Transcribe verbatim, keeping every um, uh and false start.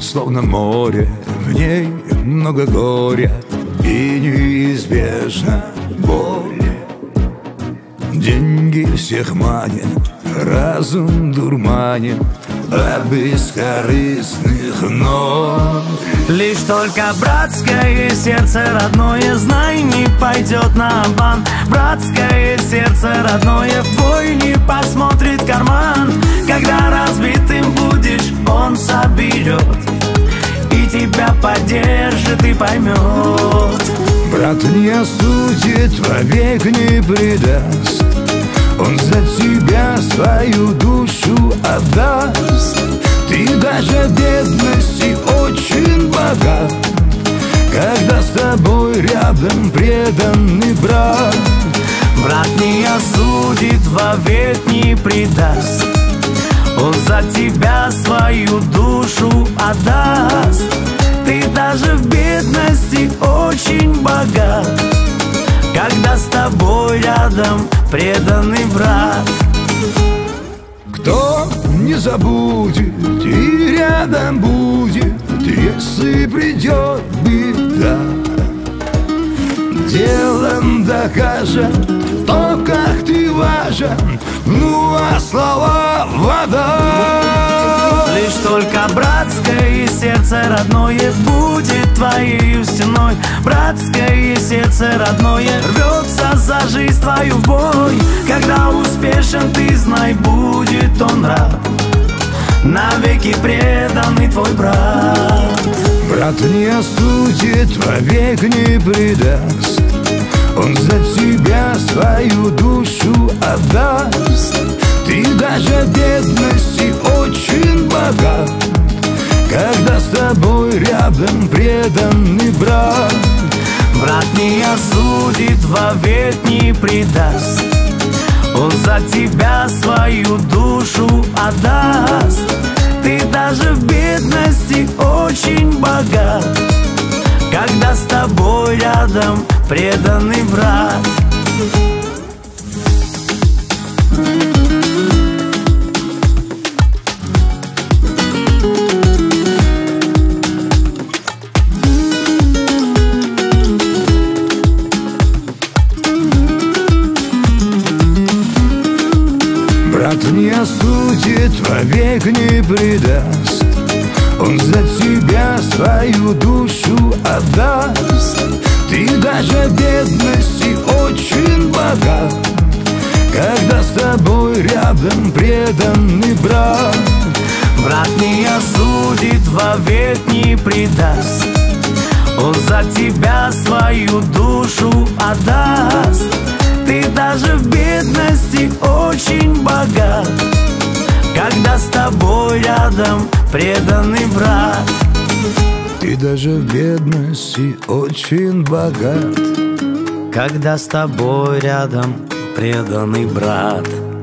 словно море, в ней много горя и неизбежна боль. Деньги всех манят, разум дурманит от бескорыстных ног. Лишь только братское сердце родное, знай, не пойдет на обман. Братское сердце родное в твой не посмотрит карман. Когда разбитым будешь, он соберет и тебя поддержит и поймет. Брат не осудит, вовек не предаст, он за тебя свою душу отдаст. Ты даже в бедности очень богат, когда с тобой рядом преданный брат. Брат не осудит, вовек не предаст, он за тебя свою душу отдаст. Ты даже в бедности очень богат, когда с тобой рядом преданный брат. Кто не забудет и рядом будет, если придет беда. Делом докажет то, как ты важен, ну а слова вода. Лишь только братское сердце родное будет твоей стеной. Братское сердце родное рвется за жизнь твою в бой. Когда успешен ты, знай, будет он рад, навеки преданный твой брат. Брат не осудит, вовек не предаст, он за тебя свою душу отдаст. Ты даже в бедности очень богат, когда с тобой рядом преданный брат. Брат не осудит, вовек не предаст, он за тебя свою душу отдаст. Ты даже в бедности очень богат, когда с тобой рядом преданный брат. Брат не осудит, вовек не предаст, он за тебя свою душу отдаст. Ты даже в бедности очень богат, когда с тобой рядом преданный брат. Брат не осудит, вовек не предаст, он за тебя свою душу отдаст. Ты даже в бедности очень богат, когда с тобой рядом преданный брат. Ты даже в бедности очень богат, когда с тобой рядом преданный брат.